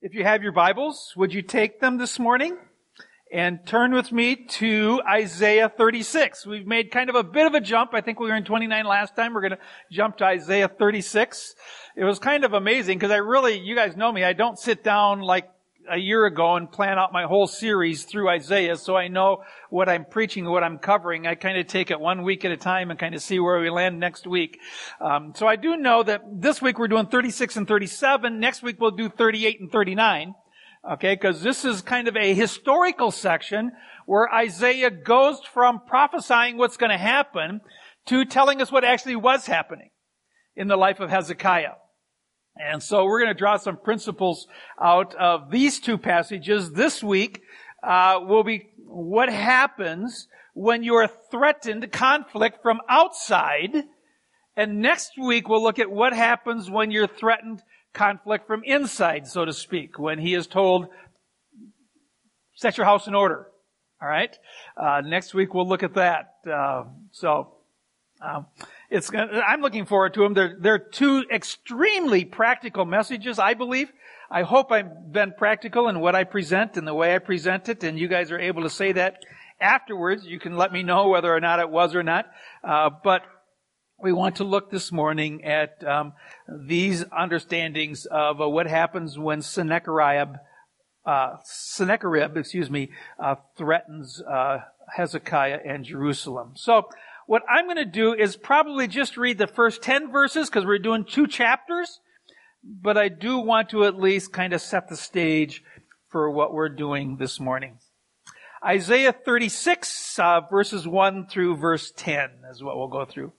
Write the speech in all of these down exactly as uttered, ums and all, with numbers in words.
If you have your Bibles, would you take them this morning and turn with me to Isaiah thirty-six. We've made kind of a bit of a jump. I think we were in twenty-nine last time. We're going to jump to Isaiah thirty-six. It was kind of amazing because I really, you guys know me, I don't sit down like a year ago and plan out my whole series through Isaiah, so I know what I'm preaching, what I'm covering. I kind of take it one week at a time and kind of see where we land next week. Um, so I do know that this week we're doing thirty-six and thirty-seven. Next week we'll do thirty-eight and thirty-nine. Okay, because this is kind of a historical section where Isaiah goes from prophesying what's going to happen to telling us what actually was happening in the life of Hezekiah. And so we're going to draw some principles out of these two passages. This week uh, will be what happens when you're threatened conflict from outside. And next week we'll look at what happens when you're threatened conflict from inside, so to speak, when he is told, set your house in order. All right? Uh, next week we'll look at that. Uh, so... Um, It's, I'm looking forward to them. They're, they're two extremely practical messages, I believe. I hope I've been practical in what I present and the way I present it, and you guys are able to say that afterwards. You can let me know whether or not it was or not. Uh, but we want to look this morning at um, these understandings of uh, what happens when Sennacherib, uh, Sennacherib, excuse me, uh, threatens uh, Hezekiah and Jerusalem. So, what I'm going to do is probably just read the first ten verses because we're doing two chapters, but I do want to at least kind of set the stage for what we're doing this morning. Isaiah thirty-six, uh, verses one through verse ten is what we'll go through.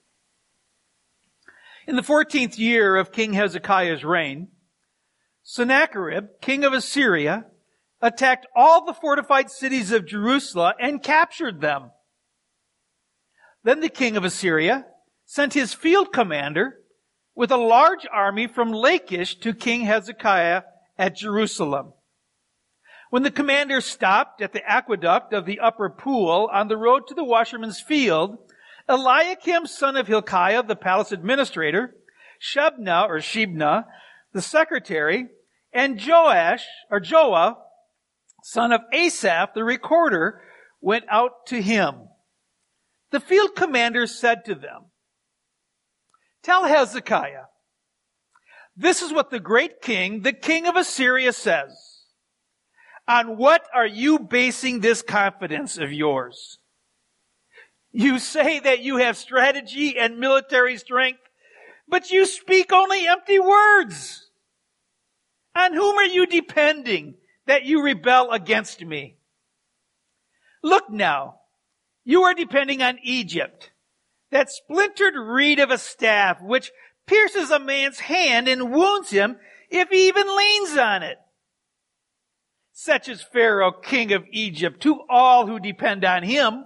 In the fourteenth year of King Hezekiah's reign, Sennacherib, king of Assyria, attacked all the fortified cities of Jerusalem and captured them. Then the king of Assyria sent his field commander with a large army from Lachish to King Hezekiah at Jerusalem. When the commander stopped at the aqueduct of the upper pool on the road to the washerman's field, Eliakim, son of Hilkiah, the palace administrator, Shebna or Shebna, the secretary, and Joash or Joah, son of Asaph, the recorder, went out to him. The field commander said to them, "Tell Hezekiah, this is what the great king, the king of Assyria, says. On what are you basing this confidence of yours? You say that you have strategy and military strength, but you speak only empty words. On whom are you depending that you rebel against me? Look now. You are depending on Egypt, that splintered reed of a staff which pierces a man's hand and wounds him if he even leans on it. Such is Pharaoh, king of Egypt, to all who depend on him.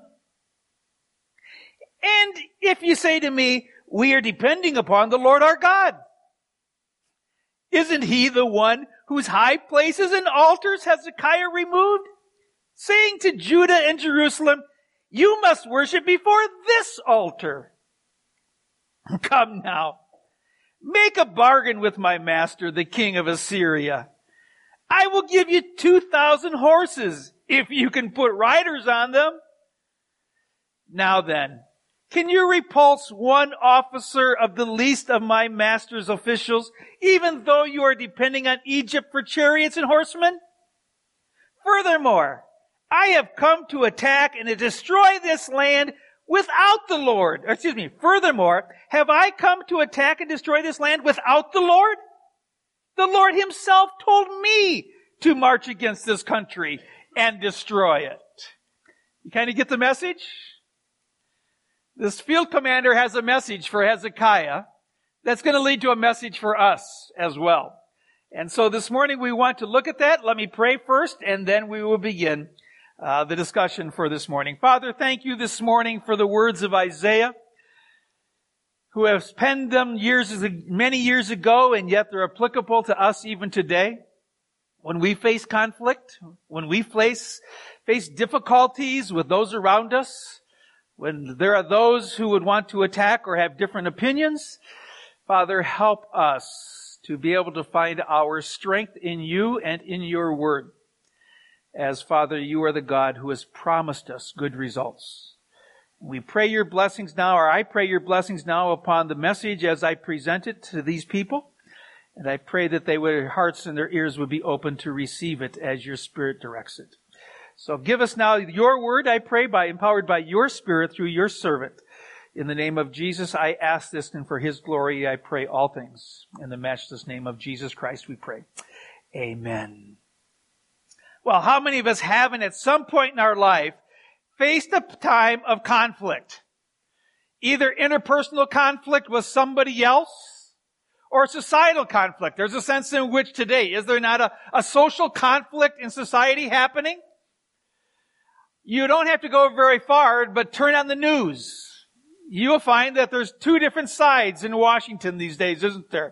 And if you say to me, we are depending upon the Lord our God, isn't he the one whose high places and altars Hezekiah removed, saying to Judah and Jerusalem, you must worship before this altar? Come now, make a bargain with my master, the king of Assyria. I will give you two thousand horses if you can put riders on them. Now then, can you repulse one officer of the least of my master's officials, even though you are depending on Egypt for chariots and horsemen? Furthermore, I have come to attack and to destroy this land without the Lord. Or excuse me, furthermore, have I come to attack and destroy this land without the Lord? The Lord himself told me to march against this country and destroy it. You kind of get the message? This field commander has a message for Hezekiah that's going to lead to a message for us as well. And so this morning we want to look at that. Let me pray first, and then we will begin Uh, the discussion for this morning. Father, thank you this morning for the words of Isaiah, who has penned them years, many years ago, and yet they're applicable to us even today. When we face conflict, when we face, face difficulties with those around us, when there are those who would want to attack or have different opinions, Father, help us to be able to find our strength in you and in your word. As Father, you are the God who has promised us good results. We pray your blessings now, or I pray your blessings now upon the message as I present it to these people. And I pray that they would, their hearts and their ears would be open to receive it as your Spirit directs it. So give us now your word, I pray, by empowered by your Spirit through your servant. In the name of Jesus, I ask this, and for his glory I pray all things. In the matchless name of Jesus Christ we pray. Amen. Well, how many of us haven't at some point in our life faced a time of conflict? Either interpersonal conflict with somebody else or societal conflict. There's a sense in which today, is there not a, a social conflict in society happening? You don't have to go very far, but turn on the news. You will find that there's two different sides in Washington these days, isn't there?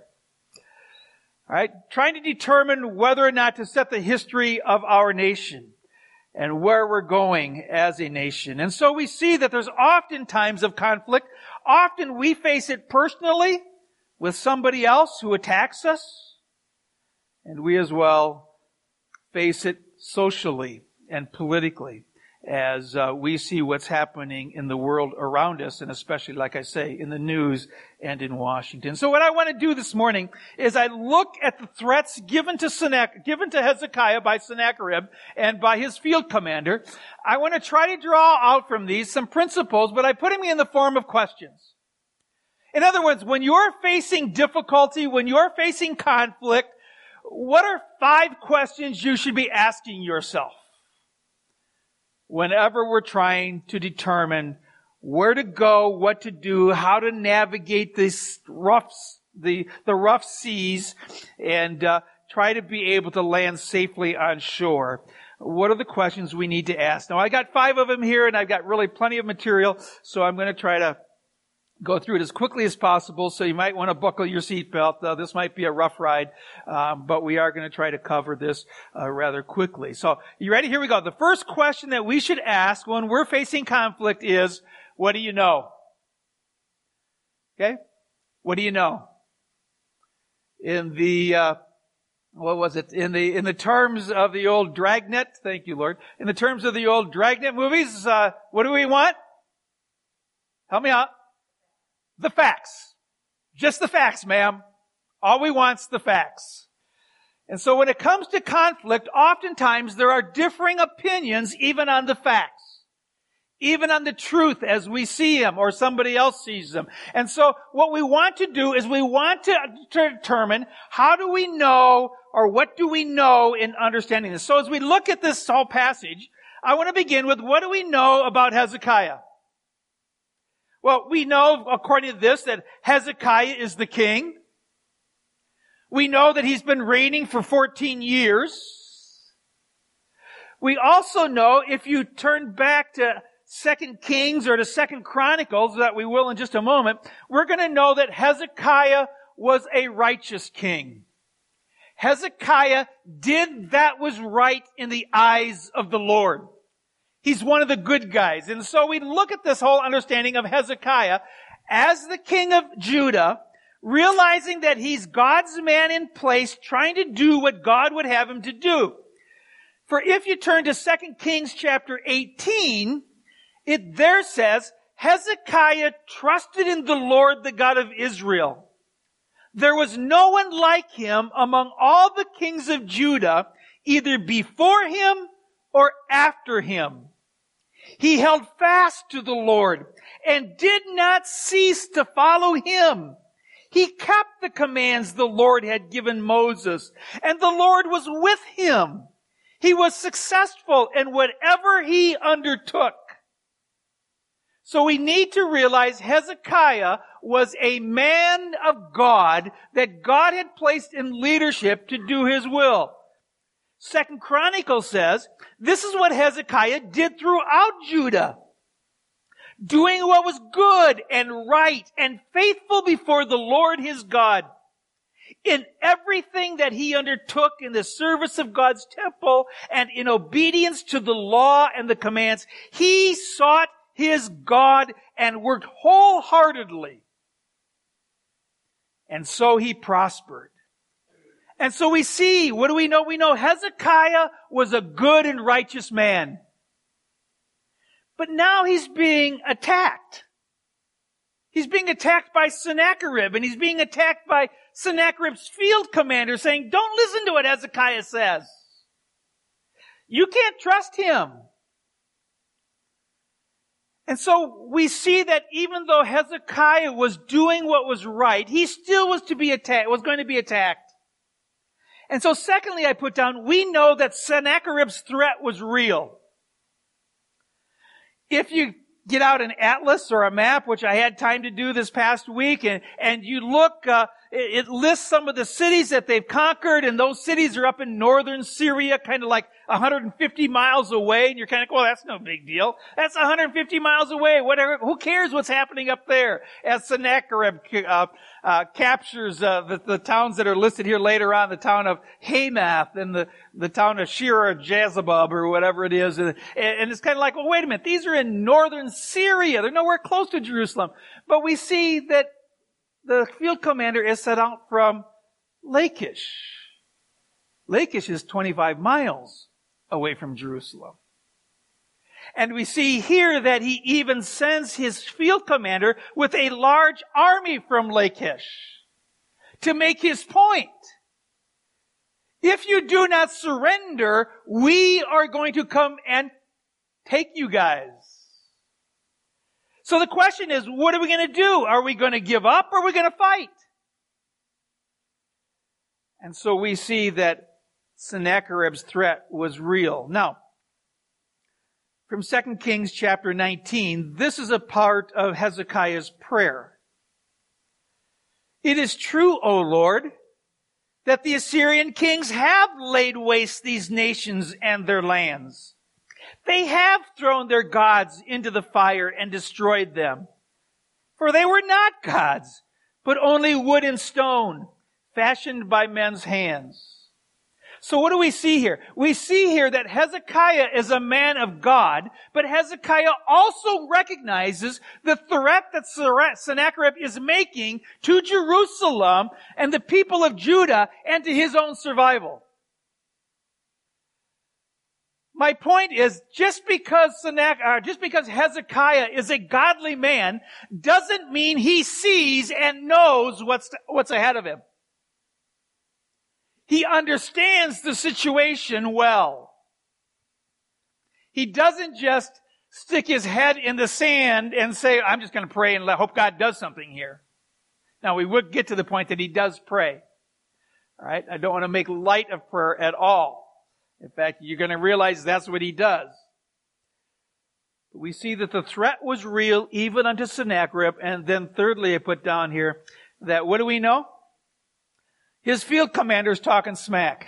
All right? Trying to determine whether or not to set the history of our nation and where we're going as a nation. And so we see that there's often times of conflict. Often we face it personally with somebody else who attacks us. And we as well face it socially and politically as uh, we see what's happening in the world around us, and especially, like I say, in the news and in Washington. So what I want to do this morning is I look at the threats given to Sennacherib, given to Hezekiah by Sennacherib and by his field commander. I want to try to draw out from these some principles, but I put them in the form of questions. In other words, when you're facing difficulty, when you're facing conflict, what are five questions you should be asking yourself whenever we're trying to determine where to go, what to do, how to navigate this rough, the, the rough seas, and uh, try to be able to land safely on shore? What are the questions we need to ask? Now, I got five of them here, and I've got really plenty of material, so I'm going to try to go through it as quickly as possible, so you might want to buckle your seatbelt. Uh, this might be a rough ride, um, but we are going to try to cover this uh, rather quickly. So, you ready? Here we go. The first question that we should ask when we're facing conflict is, what do you know? Okay? What do you know? In the, uh, what was it? In the, in the terms of the old Dragnet, thank you, Lord. In the terms of the old Dragnet movies, uh, what do we want? Help me out. The facts. Just the facts, ma'am. All we want's the facts. And so when it comes to conflict, oftentimes there are differing opinions even on the facts. Even on the truth as we see them or somebody else sees them. And so what we want to do is we want to, to determine how do we know or what do we know in understanding this. So as we look at this whole passage, I want to begin with what do we know about Hezekiah? Well, we know, according to this, that Hezekiah is the king. We know that he's been reigning for fourteen years. We also know, if you turn back to Second Kings or to Second Chronicles, that we will in just a moment, we're going to know that Hezekiah was a righteous king. Hezekiah did that was right in the eyes of the Lord. He's one of the good guys. And so we look at this whole understanding of Hezekiah as the king of Judah, realizing that he's God's man in place, trying to do what God would have him to do. For if you turn to Second Kings chapter eighteen, it there says, Hezekiah trusted in the Lord, the God of Israel. There was no one like him among all the kings of Judah, either before him or after him. He held fast to the Lord and did not cease to follow him. He kept the commands the Lord had given Moses, and the Lord was with him. He was successful in whatever he undertook. So we need to realize Hezekiah was a man of God that God had placed in leadership to do his will. Second Chronicles says, this is what Hezekiah did throughout Judah, doing what was good and right and faithful before the Lord his God. In everything that he undertook in the service of God's temple and in obedience to the law and the commands, he sought his God and worked wholeheartedly. And so he prospered. And so we see, what do we know? We know Hezekiah was a good and righteous man. But now he's being attacked. He's being attacked by Sennacherib, and he's being attacked by Sennacherib's field commander saying, don't listen to what Hezekiah says. You can't trust him. And so we see that even though Hezekiah was doing what was right, he still was to be attacked, was going to be attacked. And so secondly, I put down, we know that Sennacherib's threat was real. If you get out an atlas or a map, which I had time to do this past week, and, and you look, uh, it, it lists some of the cities that they've conquered, and those cities are up in northern Syria, kind of like one hundred fifty miles away, and you're kind of, well, that's no big deal. That's one hundred fifty miles away, whatever. Who cares what's happening up there? As Sennacherib uh, uh, captures uh, the, the towns that are listed here later on, the town of Hamath and the, the town of Shir or Jezebub or whatever it is. And, and it's kind of like, well, wait a minute, these are in northern Syria. They're nowhere close to Jerusalem. But we see that the field commander is set out from Lachish. Lachish is twenty-five miles away from Jerusalem. And we see here that he even sends his field commander with a large army from Lachish to make his point. If you do not surrender, we are going to come and take you guys. So the question is, what are we going to do? Are we going to give up or are we going to fight? And so we see that Sennacherib's threat was real. Now, from Second Kings chapter nineteen, this is a part of Hezekiah's prayer. It is true, O Lord, that the Assyrian kings have laid waste these nations and their lands. They have thrown their gods into the fire and destroyed them. For they were not gods, but only wood and stone, fashioned by men's hands. So what do we see here? We see here that Hezekiah is a man of God, but Hezekiah also recognizes the threat that Sennacherib is making to Jerusalem and the people of Judah and to his own survival. My point is, just because Sennacherib, uh, just because Hezekiah is a godly man, doesn't mean he sees and knows what's what's ahead of him. He understands the situation well. He doesn't just stick his head in the sand and say, I'm just going to pray and hope God does something here. Now, we would get to the point that he does pray. All right? I don't want to make light of prayer at all. In fact, you're going to realize that's what he does. But we see that the threat was real even unto Sennacherib. And then thirdly, I put down here that what do we know? His field commander is talking smack.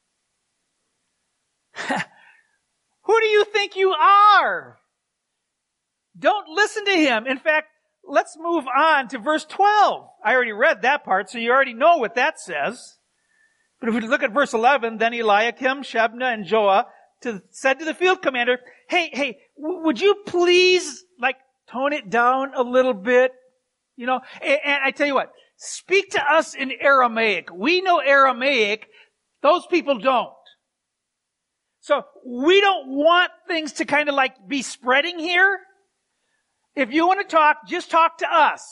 Who do you think you are? Don't listen to him. In fact, let's move on to verse twelve. I already read that part, so you already know what that says. But if we look at verse eleven, then Eliakim, Shebna, and Joah to, said to the field commander, hey, hey, w- would you please, like, tone it down a little bit? You know, and, and I tell you what, speak to us in Aramaic. We know Aramaic. Those people don't. So we don't want things to kind of like be spreading here. If you want to talk, just talk to us.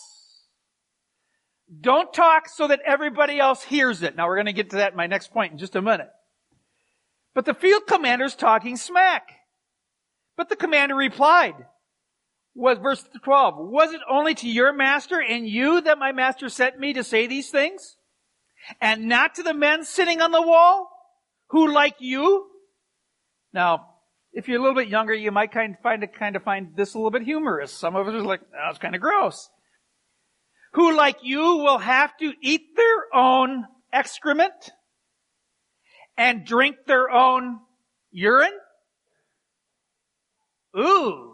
Don't talk so that everybody else hears it. Now we're going to get to that in my next point in just a minute. But the field commander's talking smack. But the commander replied, was verse twelve, was it only to your master and you that my master sent me to say these things? And not to the men sitting on the wall who like you? Now, if you're a little bit younger, you might kind of find kind of find this a little bit humorous. Some of us are like, oh, it's kind of gross. Who like you will have to eat their own excrement and drink their own urine? Ooh.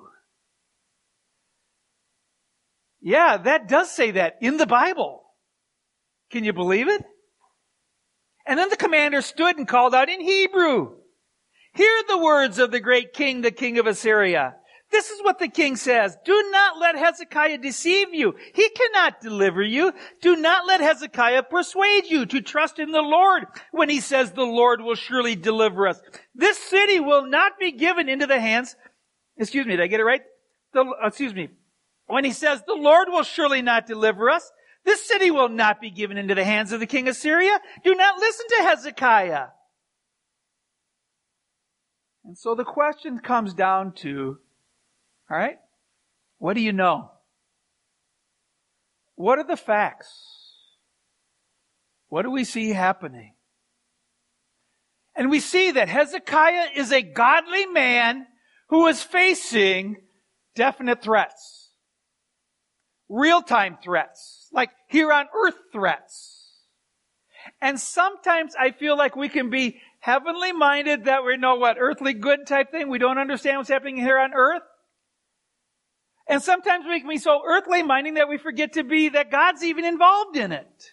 Yeah, that does say that in the Bible. Can you believe it? And then the commander stood and called out in Hebrew, hear the words of the great king, the king of Assyria. This is what the king says. Do not let Hezekiah deceive you. He cannot deliver you. Do not let Hezekiah persuade you to trust in the Lord when he says the Lord will surely deliver us. This city will not be given into the hands, excuse me, did I get it right? The, excuse me. When he says the Lord will surely not deliver us, this city will not be given into the hands of the king of Syria. Do not listen to Hezekiah. And so the question comes down to, all right, what do you know? What are the facts? What do we see happening? And we see that Hezekiah is a godly man who is facing definite threats. Real-time threats, like here on earth threats. And sometimes I feel like we can be heavenly minded, that we know what, earthly good type thing. We don't understand what's happening here on earth. And sometimes we can be so earthly minded that we forget to be that God's even involved in it.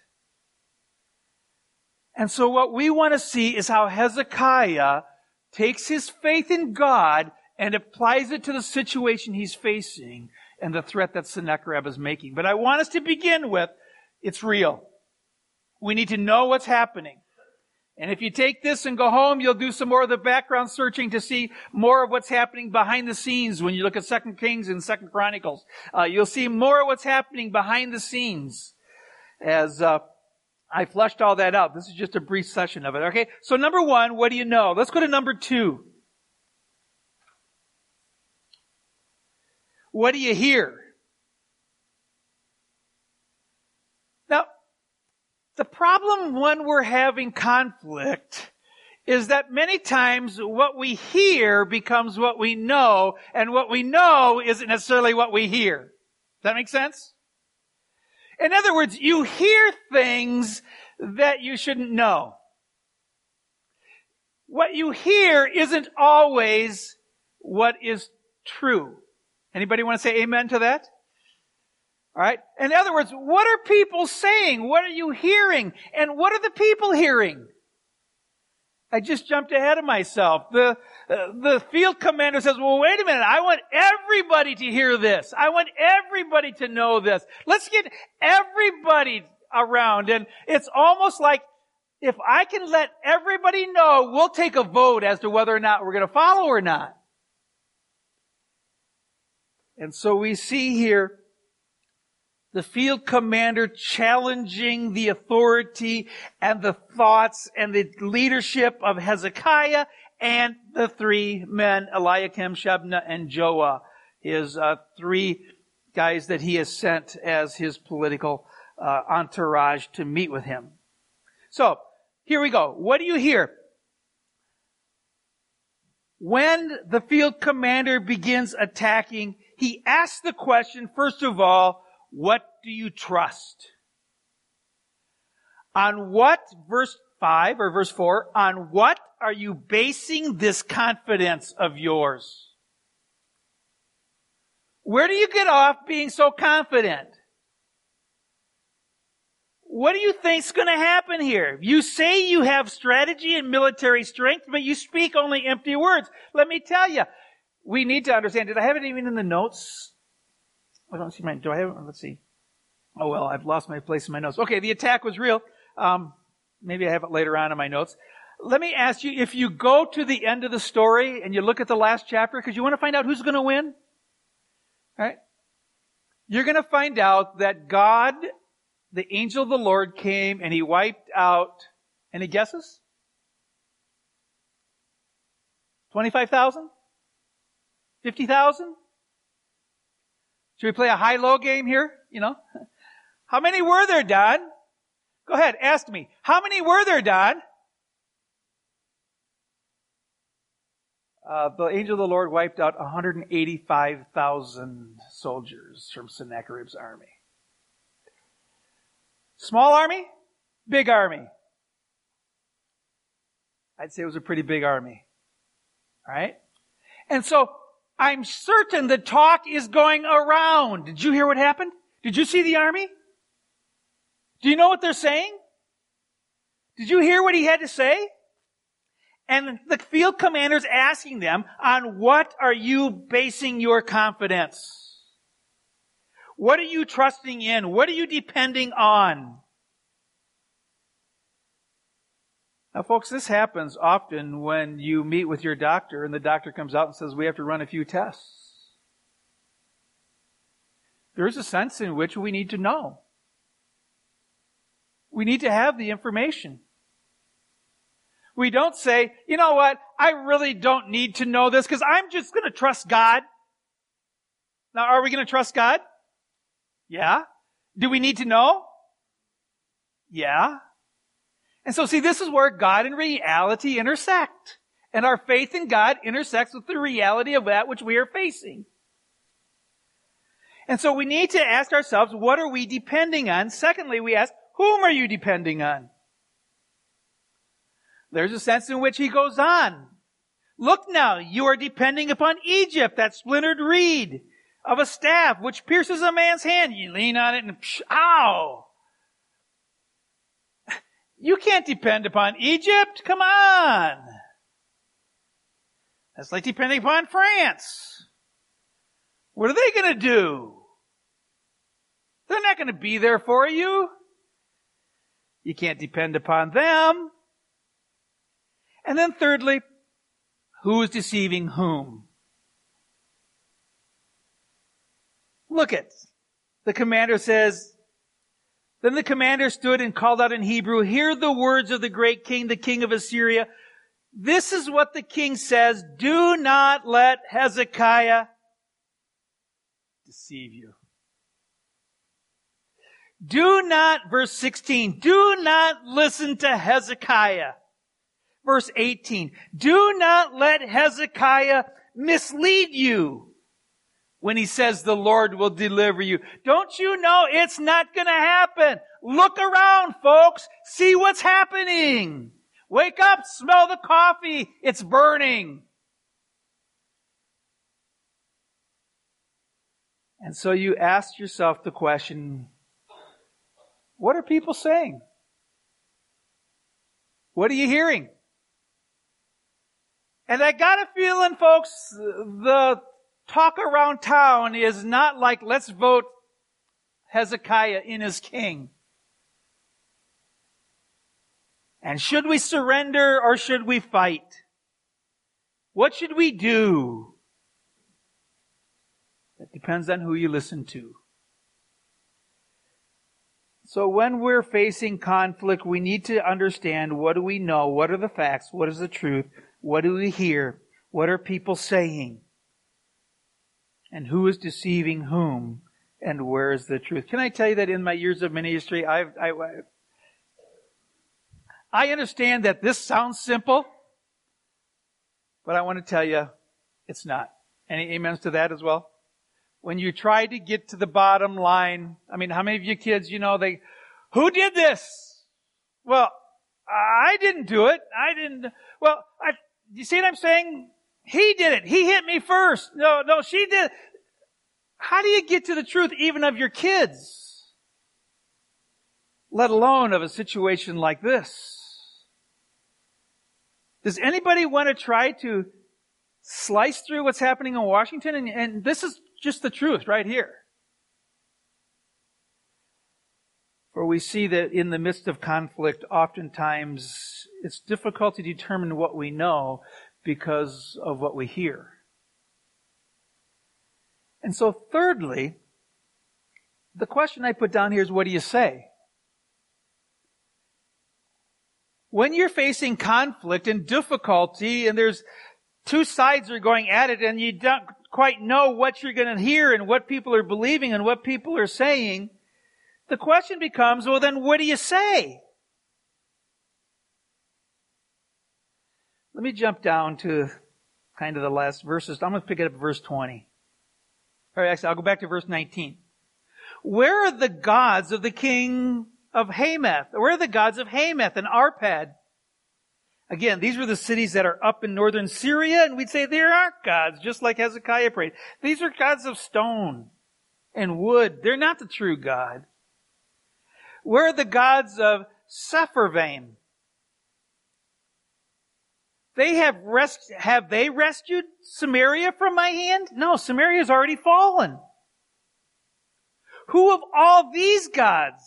And so what we want to see is how Hezekiah takes his faith in God and applies it to the situation he's facing and the threat that Sennacherib is making. But I want us to begin with, it's real. We need to know what's happening. And if you take this and go home, you'll do some more of the background searching to see more of what's happening behind the scenes. When you look at Second Kings and Second Chronicles, uh, you'll see more of what's happening behind the scenes as uh, I fleshed all that out. This is just a brief session of it. Okay, so number one, what do you know? Let's go to number two. What do you hear? Now, the problem when we're having conflict is that many times what we hear becomes what we know, and what we know isn't necessarily what we hear. Does that make sense? In other words, you hear things that you shouldn't know. What you hear isn't always what is true. Anybody want to say amen to that? All right. In other words, what are people saying? What are you hearing? And what are the people hearing? I just jumped ahead of myself. The, uh, the field commander says, well, wait a minute. I want everybody to hear this. I want everybody to know this. Let's get everybody around. And it's almost like if I can let everybody know, we'll take a vote as to whether or not we're going to follow or not. And so we see here the field commander challenging the authority and the thoughts and the leadership of Hezekiah and the three men, Eliakim, Shebna, and Joah, his uh, three guys that he has sent as his political uh, entourage to meet with him. So, here we go. What do you hear? When the field commander begins attacking, he asks the question, first of all, what do you trust? On what, verse five or verse four, on what are you basing this confidence of yours? Where do you get off being so confident? What do you think's going to happen here? You say you have strategy and military strength, but you speak only empty words. Let me tell you, we need to understand. Did I have it even in the notes? I don't see mine. Do I have it? Let's see. Oh, well, I've lost my place in my notes. Okay, the attack was real. Um, maybe I have it later on in my notes. Let me ask you, if you go to the end of the story and you look at the last chapter, because you want to find out who's going to win, all right? You're going to find out that God, the angel of the Lord, came and he wiped out, any guesses? twenty-five thousand? fifty thousand? Should we play a high-low game here? You know? How many were there, Don? Go ahead, ask me. How many were there, Don? Uh, the angel of the Lord wiped out one hundred eighty-five thousand soldiers from Sennacherib's army. Small army? Big army? I'd say it was a pretty big army. All right? And so, I'm certain the talk is going around. Did you hear what happened? Did you see the army? Do you know what they're saying? Did you hear what he had to say? And the field commander's asking them, on what are you basing your confidence? What are you trusting in? What are you depending on? Now, folks, this happens often when you meet with your doctor and the doctor comes out and says, we have to run a few tests. There's a sense in which we need to know. We need to have the information. We don't say, you know what, I really don't need to know this because I'm just going to trust God. Now, are we going to trust God? Yeah. Do we need to know? Yeah. And so, see, this is where God and reality intersect. And our faith in God intersects with the reality of that which we are facing. And so we need to ask ourselves, what are we depending on? Secondly, we ask, whom are you depending on? There's a sense in which he goes on. Look now, you are depending upon Egypt, that splintered reed of a staff which pierces a man's hand. You lean on it and, psh, ow! You can't depend upon Egypt. Come on. That's like depending upon France. What are they going to do? They're not going to be there for you. You can't depend upon them. And then thirdly, who is deceiving whom? Look it. The commander says, then the commander stood and called out in Hebrew, hear the words of the great king, the king of Assyria. This is what the king says, do not let Hezekiah deceive you. Do not, verse sixteen, do not listen to Hezekiah. Verse eighteen, do not let Hezekiah mislead you when he says the Lord will deliver you. Don't you know it's not going to happen? Look around, folks. See what's happening. Wake up, smell the coffee. It's burning. And so you ask yourself the question, what are people saying? What are you hearing? And I got a feeling, folks, the talk around town is not like, let's vote Hezekiah in as king. And should we surrender or should we fight? What should we do? That depends on who you listen to. So when we're facing conflict, we need to understand, what do we know? What are the facts? What is the truth? What do we hear? What are people saying? And who is deceiving whom? And where is the truth? Can I tell you that in my years of ministry, I've, I, I understand that this sounds simple, but I want to tell you, it's not. Any amens to that as well? When you try to get to the bottom line, I mean, how many of you kids, you know, they, who did this? Well, I didn't do it. I didn't, well, I, you see what I'm saying? He did it. He hit me first. No, no, she did. How do you get to the truth even of your kids? Let alone of a situation like this. Does anybody want to try to slice through what's happening in Washington? And, and this is just the truth right here. For we see that in the midst of conflict, oftentimes it's difficult to determine what we know because of what we hear. And so thirdly, the question I put down here is, what do you say? When you're facing conflict and difficulty and there's two sides are going at it and you don't quite know what you're going to hear and what people are believing and what people are saying, the question becomes, well, then what do you say? Let me jump down to kind of the last verses. I'm going to pick it up at verse twenty. All right, actually, I'll go back to verse nineteen. Where are the gods of the king of Hamath? Where are the gods of Hamath and Arpad? Again, these were the cities that are up in northern Syria, and we'd say there aren't gods, just like Hezekiah prayed. These are gods of stone and wood. They're not the true God. Where are the gods of Sepharvaim? They have res- have they rescued Samaria from my hand? No, Samaria's already fallen. Who of all these gods,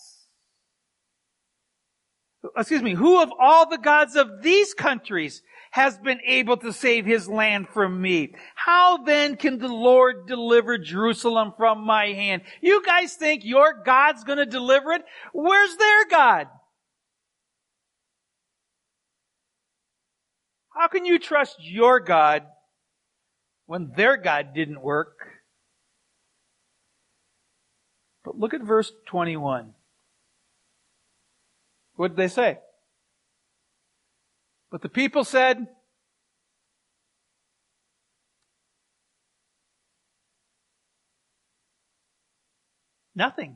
excuse me, who of all the gods of these countries has been able to save his land from me? How then can the Lord deliver Jerusalem from my hand? You guys think your God's going to deliver it? Where's their God? How can you trust your God when their God didn't work? But look at verse twenty-one. What did they say? But the people said, nothing.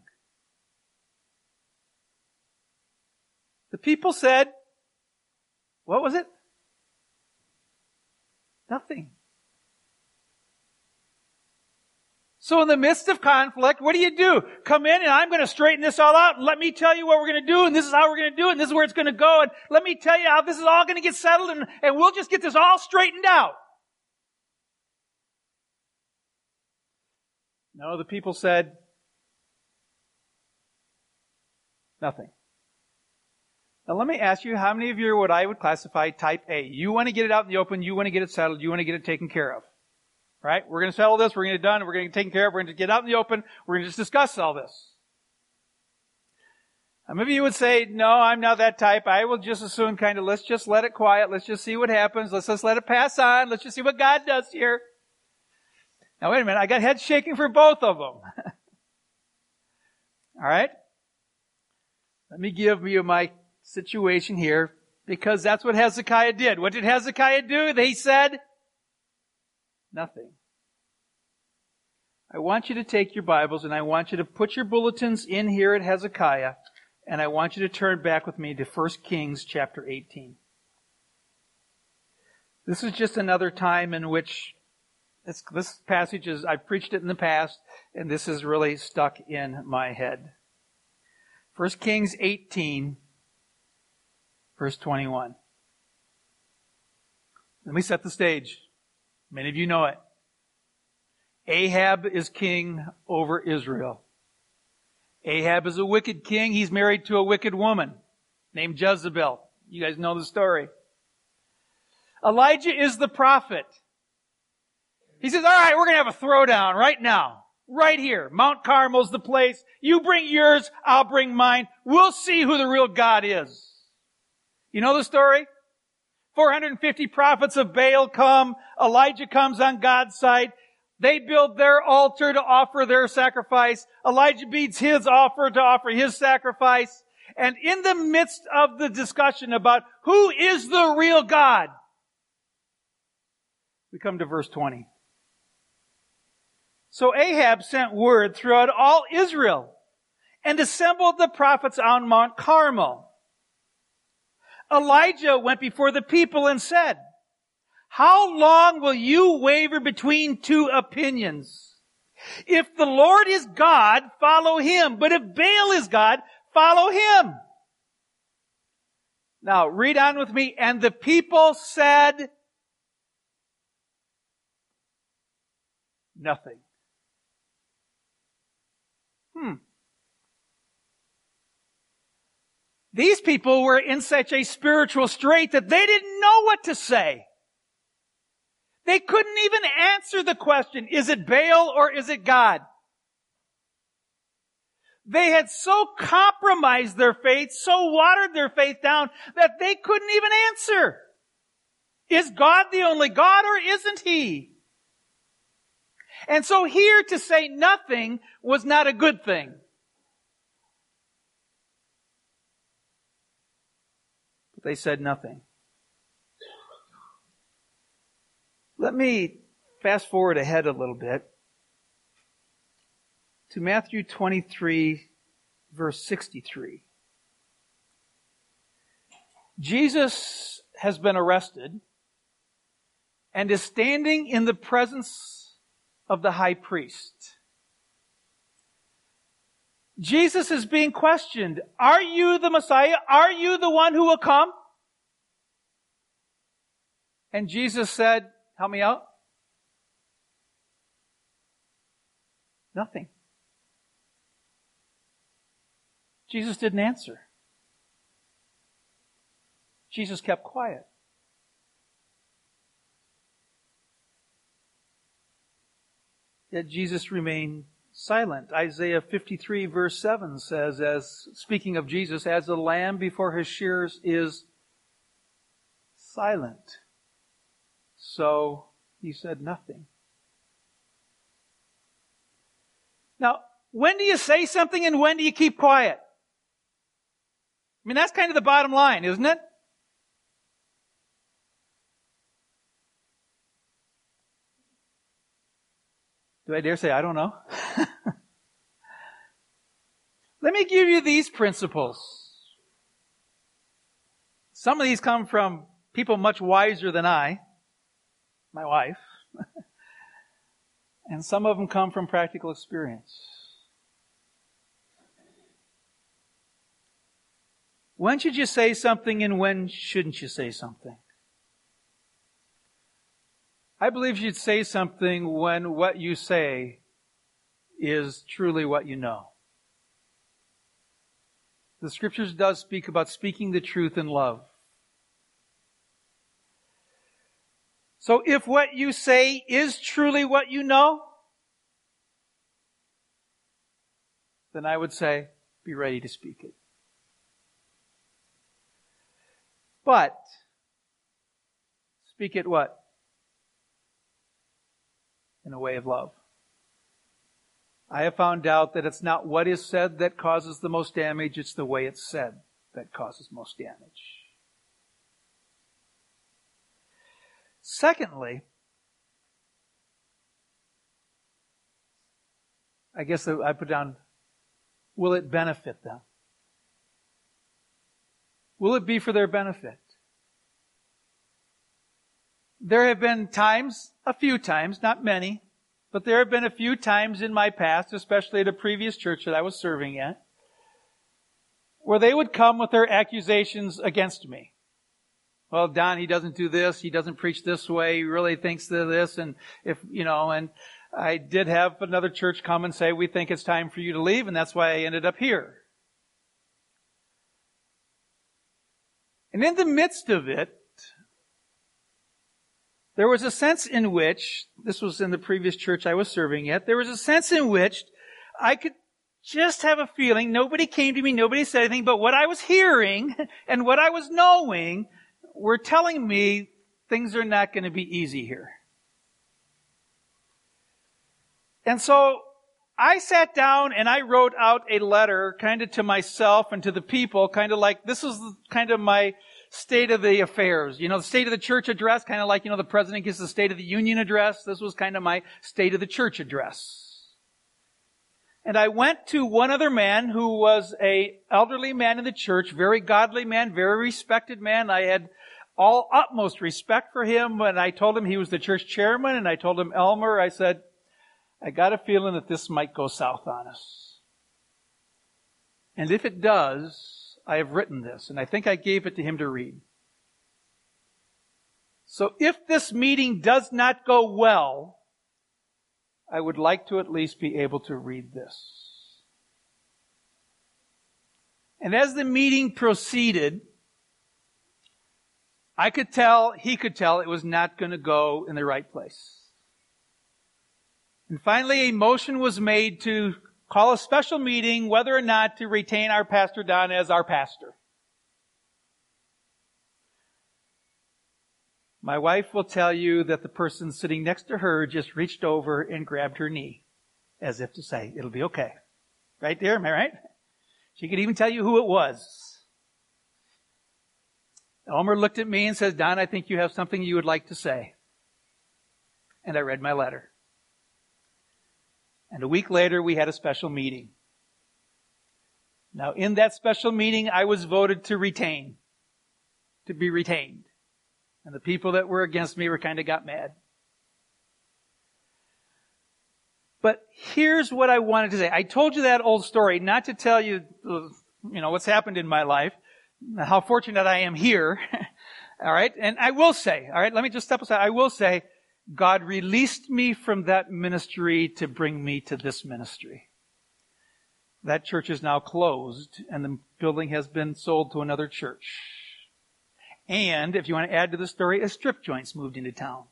The people said, what was it? Nothing. So in the midst of conflict, what do you do? Come in and I'm going to straighten this all out and let me tell you what we're going to do and this is how we're going to do it and this is where it's going to go and let me tell you how this is all going to get settled and, and we'll just get this all straightened out. No, the people said nothing. Now let me ask you, how many of you are what I would classify type A? You want to get it out in the open, you want to get it settled, you want to get it taken care of. Right? We're going to settle this, we're going to get it done, we're going to get it taken care of, we're going to get out in the open, we're going to just discuss all this. How many of you would say, no, I'm not that type, I will just as soon kind of, let's just let it quiet, let's just see what happens, let's just let it pass on, let's just see what God does here. Now wait a minute, I got head shaking for both of them. Alright? Let me give you my situation here, because that's what Hezekiah did. What did Hezekiah do? They said nothing. I want you to take your Bibles and I want you to put your bulletins in here at Hezekiah, and I want you to turn back with me to First Kings chapter eighteen. This is just another time in which this, this passage is, I've preached it in the past, and this is really stuck in my head. First Kings eighteen, verse twenty-one. Let me set the stage. Many of you know it. Ahab is king over Israel. Ahab is a wicked king. He's married to a wicked woman named Jezebel. You guys know the story. Elijah is the prophet. He says, all right, we're going to have a throwdown right now. Right here. Mount Carmel's the place. You bring yours, I'll bring mine. We'll see who the real God is. You know the story? four hundred fifty prophets of Baal come. Elijah comes on God's side. They build their altar to offer their sacrifice. Elijah beats his offer to offer his sacrifice. And in the midst of the discussion about who is the real God, we come to verse twenty. So Ahab sent word throughout all Israel and assembled the prophets on Mount Carmel. Elijah went before the people and said, how long will you waver between two opinions? If the Lord is God, follow him. But if Baal is God, follow him. Now, read on with me. And the people said nothing. Hmm. These people were in such a spiritual strait that they didn't know what to say. They couldn't even answer the question, is it Baal or is it God? They had so compromised their faith, so watered their faith down, that they couldn't even answer. Is God the only God or isn't He? And so here to say nothing was not a good thing. But they said nothing. Let me fast forward ahead a little bit to Matthew twenty-three, verse sixty-three. Jesus has been arrested and is standing in the presence of the high priest. Jesus is being questioned. Are you the Messiah? Are you the one who will come? And Jesus said, help me out. Nothing. Jesus didn't answer. Jesus kept quiet. Yet Jesus remained silent. Isaiah fifty-three verse seven says, as speaking of Jesus, as a lamb before his shearers is silent, so he said nothing. Now, when do you say something and when do you keep quiet? I mean, that's kind of the bottom line, isn't it? Do I dare say I don't know? Let me give you these principles. Some of these come from people much wiser than I, my wife. And some of them come from practical experience. When should you say something and when shouldn't you say something? I believe you'd say something when what you say is truly what you know. The Scriptures does speak about speaking the truth in love. So if what you say is truly what you know, then I would say, be ready to speak it. But, speak it what? In a way of love. I have found out that it's not what is said that causes the most damage, it's the way it's said that causes most damage. Secondly, I guess I put down, will it benefit them? Will it be for their benefit? There have been times, a few times, not many, but there have been a few times in my past, especially at a previous church that I was serving at, where they would come with their accusations against me. Well, Don, he doesn't do this, he doesn't preach this way, he really thinks of this, and if, you know, and I did have another church come and say, we think it's time for you to leave, and that's why I ended up here. And in the midst of it, there was a sense in which, this was in the previous church I was serving at, there was a sense in which I could just have a feeling, nobody came to me, nobody said anything, but what I was hearing and what I was knowing were telling me things are not going to be easy here. And so I sat down and I wrote out a letter kind of to myself and to the people, kind of like, this is kind of my state of the affairs. You know, the state of the church address, kind of like, you know, the president gives the State of the Union address. This was kind of my state of the church address. And I went to one other man who was a elderly man in the church, very godly man, very respected man. I had all utmost respect for him when I told him he was the church chairman, and I told him, Elmer, I said, I got a feeling that this might go south on us. And if it does, I have written this, and I think I gave it to him to read. So if this meeting does not go well, I would like to at least be able to read this. And as the meeting proceeded, I could tell, he could tell, it was not going to go in the right place. And finally, a motion was made to call a special meeting whether or not to retain our Pastor Don as our pastor. My wife will tell you that the person sitting next to her just reached over and grabbed her knee as if to say, it'll be okay. Right there, am I right? She could even tell you who it was. Elmer looked at me and says, Don, I think you have something you would like to say. And I read my letter. And a week later, we had a special meeting. Now, in that special meeting, I was voted to retain, to be retained. And the people that were against me were kind of got mad. But here's what I wanted to say. I told you that old story, not to tell you, you know, what's happened in my life, how fortunate I am here, All right. And I will say, all right, let me just step aside. I will say, God released me from that ministry to bring me to this ministry. That church is now closed and the building has been sold to another church. And if you want to add to the story, a strip joint's moved into town.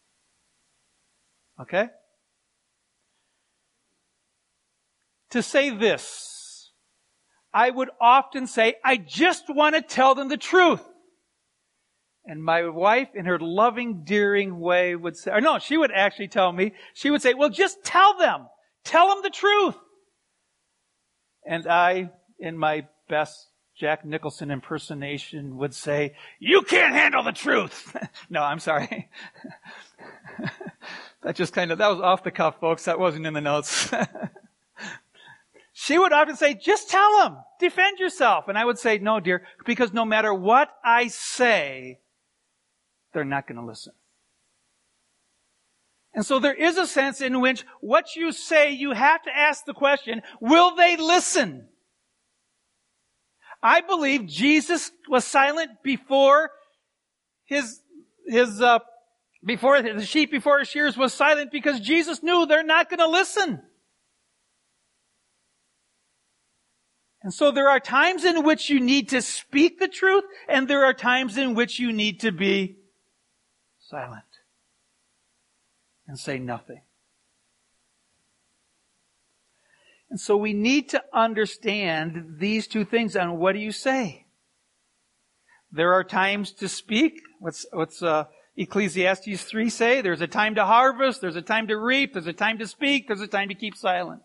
Okay? To say this, I would often say, I just want to tell them the truth. And my wife, in her loving, dearing way, would say, or no, she would actually tell me, she would say, well, just tell them. Tell them the truth. And I, in my best Jack Nicholson impersonation, would say, you can't handle the truth. No, I'm sorry. That just kind of, that was off the cuff, folks. That wasn't in the notes. She would often say, just tell them. Defend yourself. And I would say, no, dear, because no matter what I say, they're not going to listen. And so there is a sense in which what you say, you have to ask the question, will they listen? I believe Jesus was silent before his, his, uh, before the sheep before his shears was silent because Jesus knew they're not going to listen. And so there are times in which you need to speak the truth, and there are times in which you need to be silent and say nothing. And so we need to understand these two things. And what do you say? There are times to speak. What's, what's uh, Ecclesiastes three say? There's a time to harvest, there's a time to reap, there's a time to speak, there's a time to keep silent.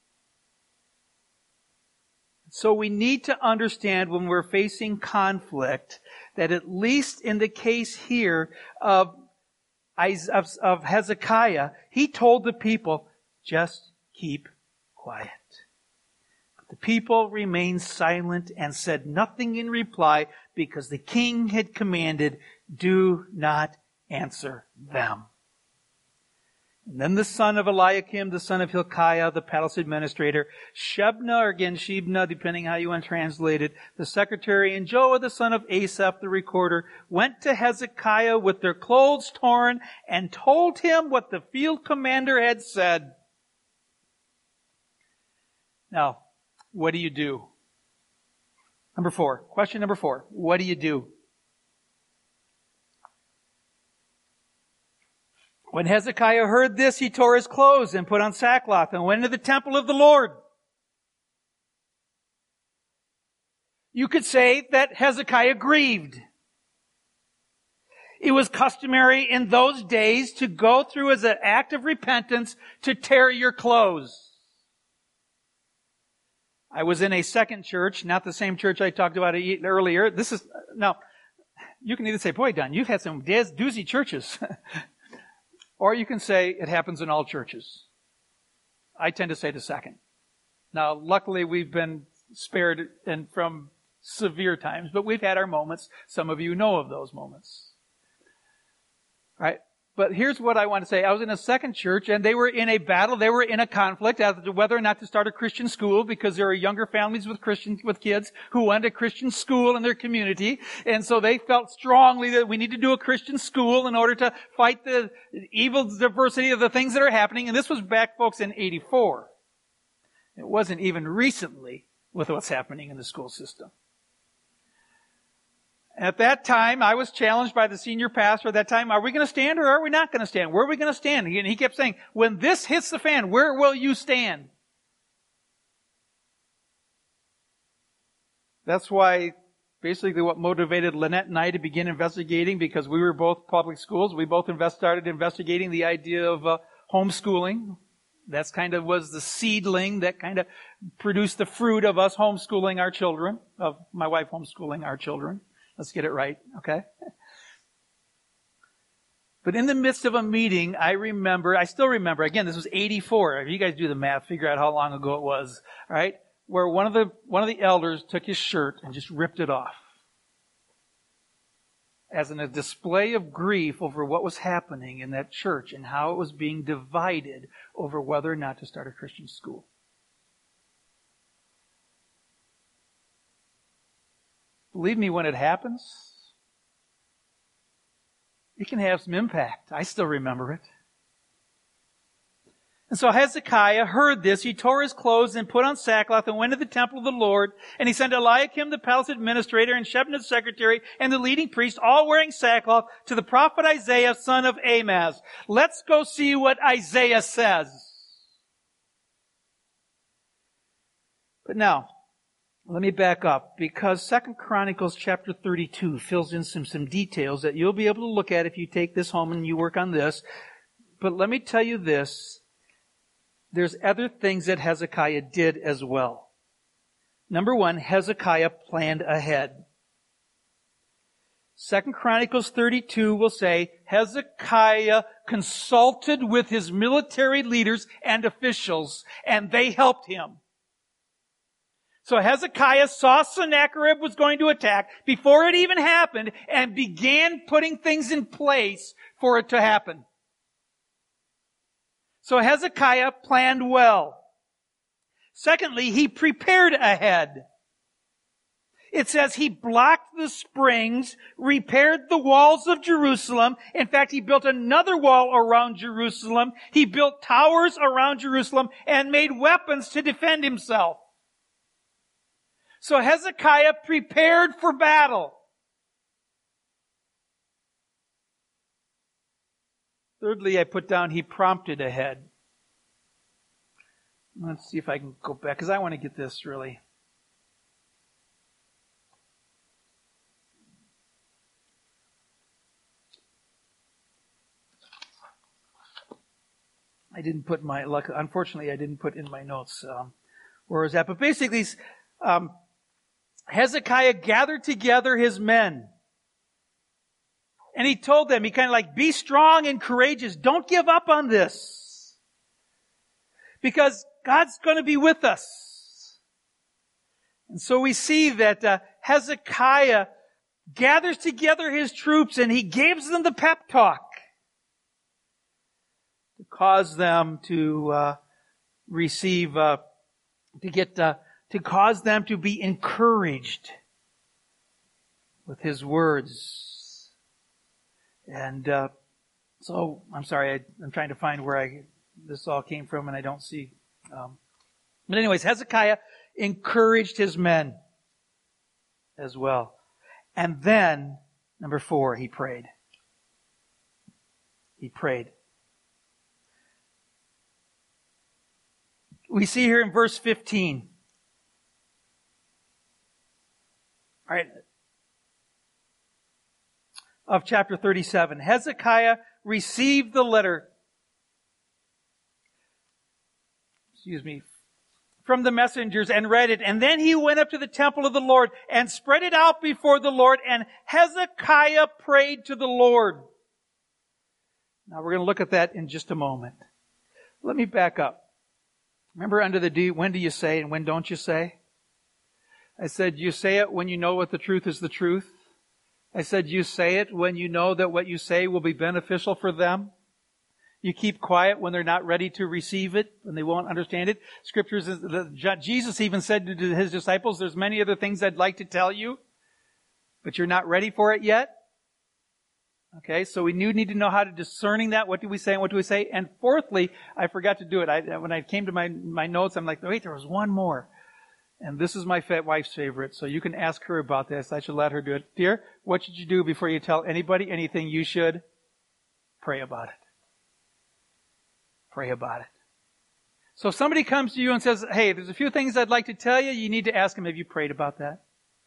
So we need to understand when we're facing conflict that at least in the case here of, of, of Hezekiah, he told the people, just keep quiet. But the people remained silent and said nothing in reply because the king had commanded, do not answer them. And then the son of Eliakim, the son of Hilkiah, the palace administrator, Shebna, or again Shebna, depending how you want to translate it, the secretary, and Joah, the son of Asaph, the recorder, went to Hezekiah with their clothes torn and told him what the field commander had said. Now, what do you do? Number four. Question number four. What do you do? When Hezekiah heard this, he tore his clothes and put on sackcloth and went into the temple of the Lord. You could say that Hezekiah grieved. It was customary in those days to go through as an act of repentance to tear your clothes. I was in a second church, not the same church I talked about earlier. This is, now, you can either say, boy, Don, you've had some doozy churches. Or you can say it happens in all churches. I tend to say the second. Now, luckily we've been spared and from severe times, but we've had our moments. Some of you know of those moments. All right? But here's what I want to say. I was in a second church and they were in a battle. They were in a conflict as to whether or not to start a Christian school because there are younger families with Christians, with kids who wanted a Christian school in their community. And so they felt strongly that we need to do a Christian school in order to fight the evil diversity of the things that are happening. And this was back, folks, in eighty-four. It wasn't even recently with what's happening in the school system. At that time, I was challenged by the senior pastor at that time, are we going to stand or are we not going to stand? Where are we going to stand? And he kept saying, when this hits the fan, where will you stand? That's why basically what motivated Lynette and I to begin investigating, because we were both public schools, we both invest, started investigating the idea of uh, homeschooling. That's kind of was the seedling that kind of produced the fruit of us homeschooling our children, of my wife homeschooling our children. Let's get it right, okay? But in the midst of a meeting, I remember, I still remember, again, this was eighty-four. If you guys do the math, figure out how long ago it was, all right? Where one of the, one of the elders took his shirt and just ripped it off. As in a display of grief over what was happening in that church and how it was being divided over whether or not to start a Christian school. Believe me, when it happens, it can have some impact. I still remember it. And so Hezekiah heard this. He tore his clothes and put on sackcloth and went to the temple of the Lord. And he sent Eliakim, the palace administrator, and Shebna, the secretary, and the leading priest, all wearing sackcloth, to the prophet Isaiah, son of Amoz. Let's go see what Isaiah says. But now, let me back up, because Second Chronicles chapter thirty-two fills in some, some details that you'll be able to look at if you take this home and you work on this. But let me tell you this. There's other things that Hezekiah did as well. Number one, Hezekiah planned ahead. Second Chronicles thirty-two will say, Hezekiah consulted with his military leaders and officials, and they helped him. So Hezekiah saw Sennacherib was going to attack before it even happened and began putting things in place for it to happen. So Hezekiah planned well. Secondly, he prepared ahead. It says he blocked the springs, repaired the walls of Jerusalem. In fact, he built another wall around Jerusalem. He built towers around Jerusalem and made weapons to defend himself. So Hezekiah prepared for battle. Thirdly, I put down he prompted ahead. Let's see if I can go back, because I want to get this really. I didn't put my, unfortunately, I didn't put in my notes um, where was that. But basically, um, Hezekiah gathered together his men. And he told them, he kind of like, be strong and courageous. Don't give up on this. Because God's going to be with us. And so we see that uh, Hezekiah gathers together his troops and he gives them the pep talk to cause them to uh, receive, uh, to get, uh, to cause them to be encouraged with his words. And uh, so, I'm sorry, I, I'm trying to find where I this all came from, and I don't see. Um, but anyways, Hezekiah encouraged his men as well. And then, number four, he prayed. He prayed. We see here in verse fifteen. All right. Of chapter thirty-seven. Hezekiah received the letter, excuse me, from the messengers and read it. And then he went up to the temple of the Lord and spread it out before the Lord. And Hezekiah prayed to the Lord. Now we're going to look at that in just a moment. Let me back up. Remember under the D, when do you say and when don't you say? I said you say it when you know what the truth is the truth. I said you say it when you know that what you say will be beneficial for them. You keep quiet when they're not ready to receive it, when they won't understand it. Scriptures, Jesus even said to his disciples, there's many other things I'd like to tell you, but you're not ready for it yet. Okay, so we need to know how to discerning that. What do we say and what do we say? And fourthly, I forgot to do it. I, when I came to my, my notes, I'm like, wait, there was one more. And this is my wife's favorite, so you can ask her about this. I should let her do it. Dear, what should you do before you tell anybody anything? You should pray about it. Pray about it. So if somebody comes to you and says, hey, there's a few things I'd like to tell you, you need to ask them, have you prayed about that?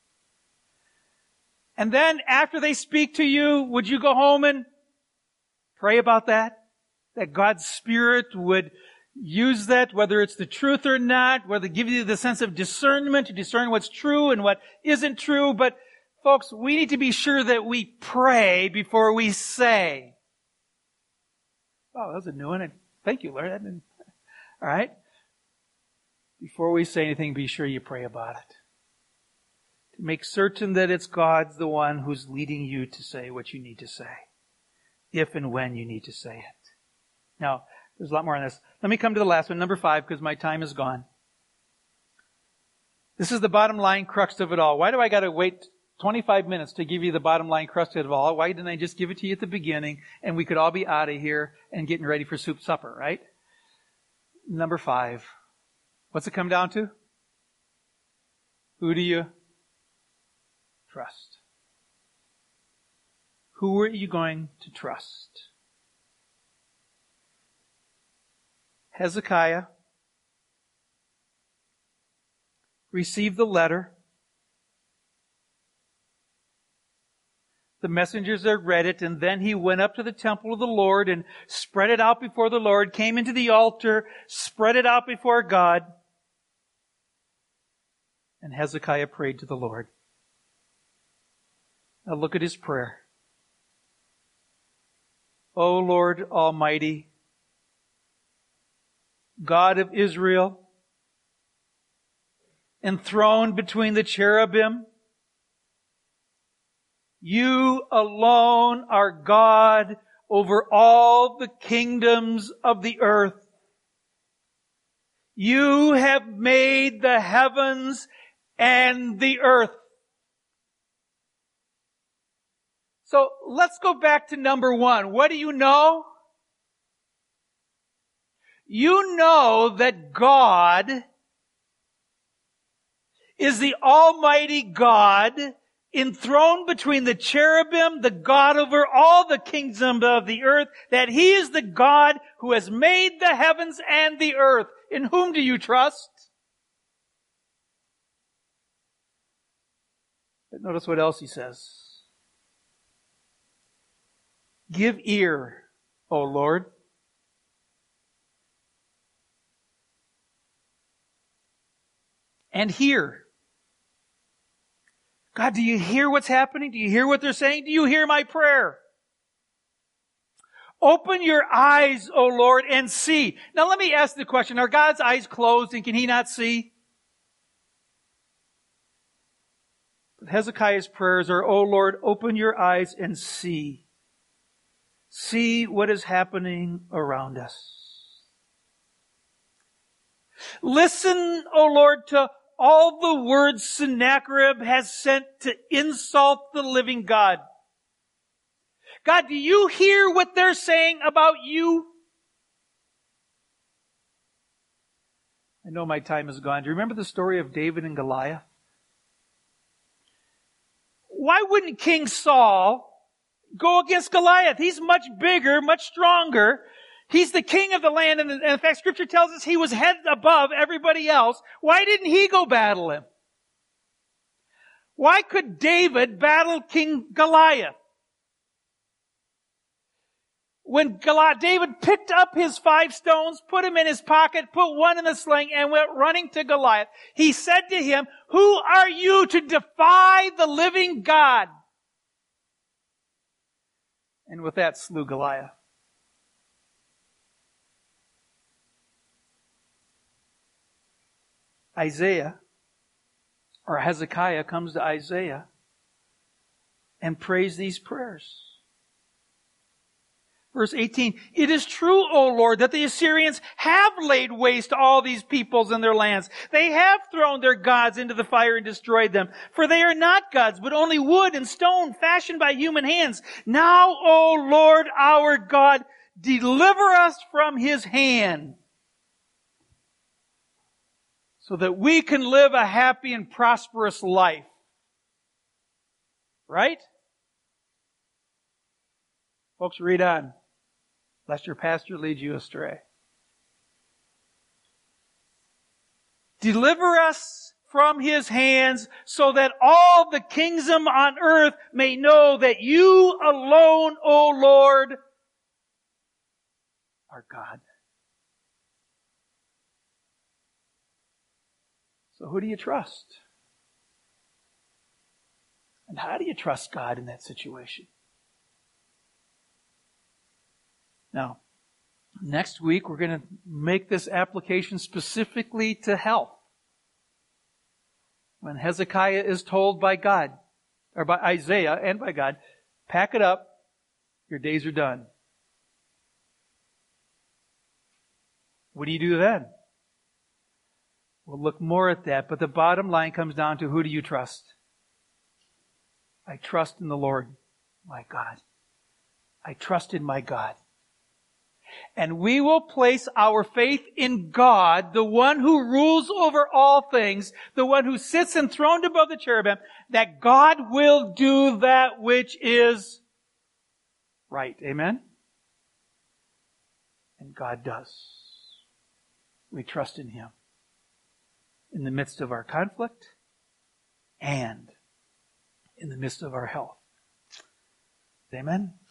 And then after they speak to you, would you go home and pray about that? That God's Spirit would use that, whether it's the truth or not, whether it gives you the sense of discernment to discern what's true and what isn't true. But folks, we need to be sure that we pray before we say. Oh, that was a new one. Thank you, Lord. All right. Before we say anything, be sure you pray about it. To make certain that it's God's the one who's leading you to say what you need to say. If and when you need to say it. Now, there's a lot more on this. Let me come to the last one, number five, because my time is gone. This is the bottom line crux of it all. Why do I got to wait twenty-five minutes to give you the bottom line crust of it all. Why didn't I just give it to you at the beginning and we could all be out of here and getting ready for soup supper, right? Number five. What's it come down to? Who do you trust? Who are you going to trust? Hezekiah received the letter. The messengers had read it, and then he went up to the temple of the Lord and spread it out before the Lord, came into the altar, spread it out before God. And Hezekiah prayed to the Lord. Now look at his prayer. O Lord Almighty, God of Israel, enthroned between the cherubim, you alone are God over all the kingdoms of the earth. You have made the heavens and the earth. So let's go back to number one. What do you know? You know that God is the Almighty God, enthroned between the cherubim, the God over all the kingdoms of the earth, that He is the God who has made the heavens and the earth. In whom do you trust? But notice what else he says. Give ear, O Lord. And hear. God, do you hear what's happening? Do you hear what they're saying? Do you hear my prayer? Open your eyes, O Lord, and see. Now let me ask the question, are God's eyes closed and can He not see? But Hezekiah's prayers are, O Lord, open your eyes and see. See what is happening around us. Listen, O Lord, to all the words Sennacherib has sent to insult the living God. God, do you hear what they're saying about you? I know my time is gone. Do you remember the story of David and Goliath? Why wouldn't King Saul go against Goliath? He's much bigger, much stronger. He's the king of the land, and in fact, Scripture tells us he was head above everybody else. Why didn't he go battle him? Why could David battle King Goliath? When Goliath, David picked up his five stones, put them in his pocket, put one in the sling, and went running to Goliath, he said to him, "Who are you to defy the living God?" And with that slew Goliath. Isaiah, or Hezekiah, comes to Isaiah and prays these prayers. Verse eighteen, "It is true, O Lord, that the Assyrians have laid waste all these peoples and their lands. They have thrown their gods into the fire and destroyed them. For they are not gods, but only wood and stone fashioned by human hands. Now, O Lord our God, deliver us from his hand, so that we can live a happy and prosperous life." Right? Folks, read on, lest your pastor lead you astray. Deliver us from his hands, so that all the kingdom on earth may know that you alone, O Lord, are God. So who do you trust? And how do you trust God in that situation? Now, next week we're going to make this application specifically to health. When Hezekiah is told by God, or by Isaiah and by God, pack it up, your days are done. What do you do then? We'll look more at that, but the bottom line comes down to, who do you trust? I trust in the Lord, my God. I trust in my God. And we will place our faith in God, the one who rules over all things, the one who sits enthroned above the cherubim, that God will do that which is right. Amen? And God does. We trust in Him in the midst of our conflict and in the midst of our health. Amen?